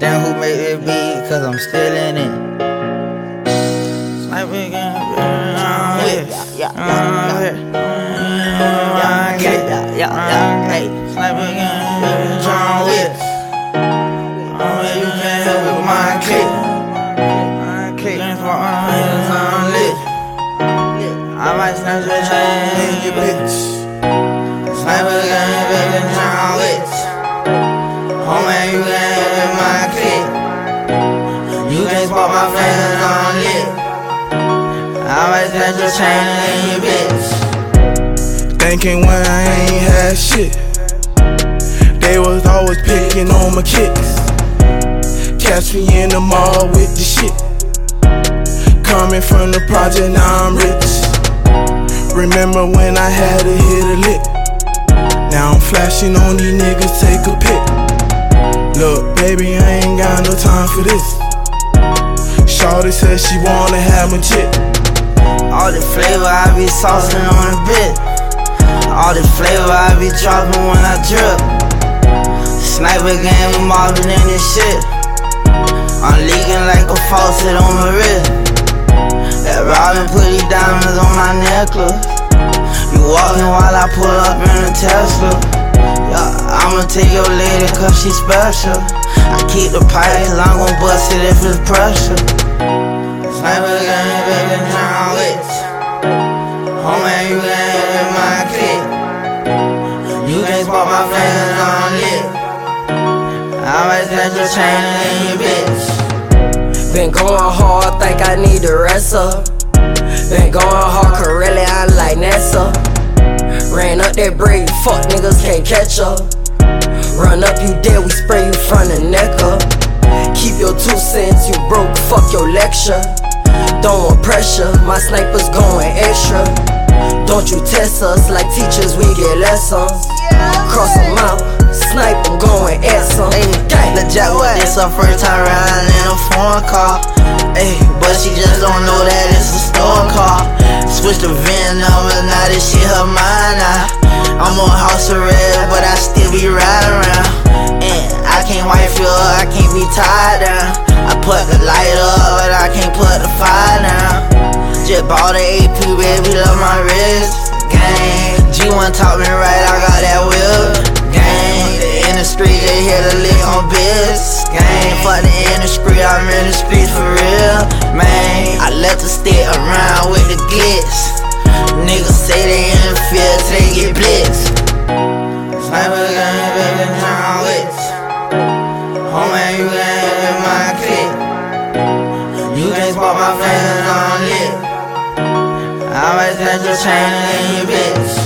Damn, who made this beat? Cause I'm still in it. Sniper again, Sniper again, John Wick. You can't help with my clip. I might snatch your chain, you bitch. Sniper again, baby, John Wick. Homie, you can't help with my clip. You can't spot my fingers on lit. I might snatch your chain, you bitch. Thinking when I ain't had shit, they was always picking on my kicks. Catch me in the mall with the shit. Coming from the project, now I'm rich. Remember when I had to hit a lick? Now I'm flashing on these niggas, take a pic. Look, baby, I ain't got no time for this. Shawty said she wanna have my chick. All the flavor I be saucing on the bit. All the flavor I be dropping when I drip. Sniper game, we mobbing in this shit. I'm leaking like a faucet on my wrist. That Robin put these diamonds on my necklace. You walking while I pull up in a Tesla. Yeah, I'ma take your lady cause she special. I keep the pipe cause I'm gon' bust it if it's pressure. Sniper game, baby, John Wick. Homie, you can't hit my clip. You can't spot my fingers on lit. I might snatch your chain and your bitch. Been going hard, think I need to rest up. Been going hard, cause really I like NASA. Ran up that break, fuck niggas can't catch up. Run up, you dead, we spray you from the neck up. Keep your 2 cents, you broke, fuck your lecture. Don't want pressure, my sniper's going extra. Don't you test us like teachers, we get lessons. Cross them out, snipe, I'm going at some. The Jack, this her first time riding in a foreign car. Ay, but she just don't know that it's a store car. Switch the VIN number, now this shit her mind now. I'm on house arrest, but I still be riding around. And I can't wife you up, I can't be tied down. I put the light up, but I can't put the fire down. Just bought the AP, baby, love my wrist. Gang, G1 taught me right, I got that whip. Gang, in the street, they hit a lick on biz. Gang, fuck the industry, I'm in the streets for real. Man, I left the stick around with the glitz. Niggas say they in the field till they get blitzed. Sniper gang, baby, John Wick. Homie, you can't hit my clip. You can't spot my fingers on lit. I might snatch your chain and your bitch.